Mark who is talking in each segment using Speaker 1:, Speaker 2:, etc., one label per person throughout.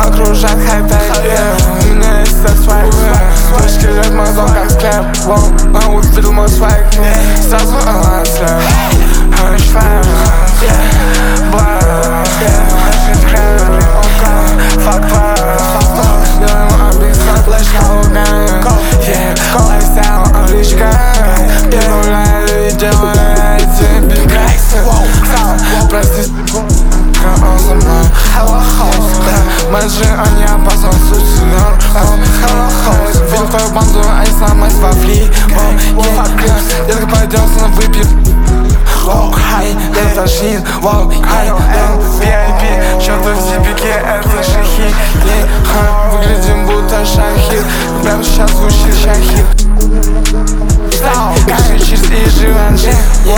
Speaker 1: окружат хайпек, у меня есть этот свайп. Точки лет мазок как склеп, на увидел мой свайп. Сразу слэп, очень файм, бла, очень крем, fuck love, делаем объяснять лишь на лугане. Лайфстайл английская, перенуляю и делаю эти бигрейсы. Прости, он со мной, hello host. Мэджи, они опасны, сутенер, hello host. Видел твою банду, они сломались во фли. Детка, пойдем со мной выпьем. Хай, я тошнит, хай, VIP. Что-то в зипике, это шахи. Выглядим будто шахи. Прямо сейчас звучит шахи. Каждый чист и живанчик.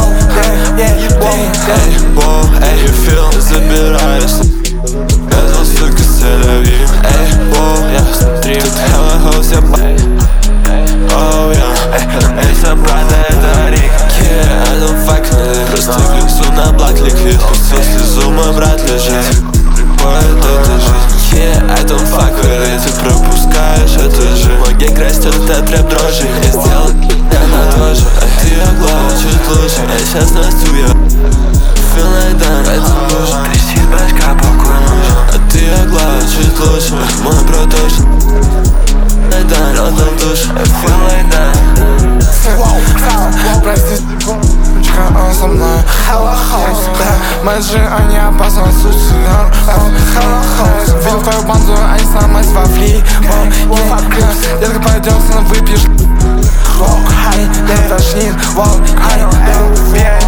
Speaker 2: Эй, фил, забираюсь. Газал, сука, с Тель-Авив. Эй, я стрим, hello host, я оу, я. Эй, собрата, это Рик. I don't fuck with it. Просто глюксу на блок ликвид. Пустил слезу, мой брат лежит. Поет эта жизнь. I don't fuck with it. Ты пропускаешь эту жизнь. Мой гейк растет от рэп дрожи. Я сделал, она тоже. Ты огла, чуть лучше. Я сейчас настю, я feel like that. Поэтому нужен крестит башка, покой нужен. А ты огла, чуть лучше. Мой бро точно like that. Он там душ, I feel like that.
Speaker 1: Прости, он со мной, hello host. Мэджи, они опасны, сутенер, hello host. Видел твою банду, они сломались во фли. Детка, пойдем со мной выпьешь. Хай, я тошнит, VIP.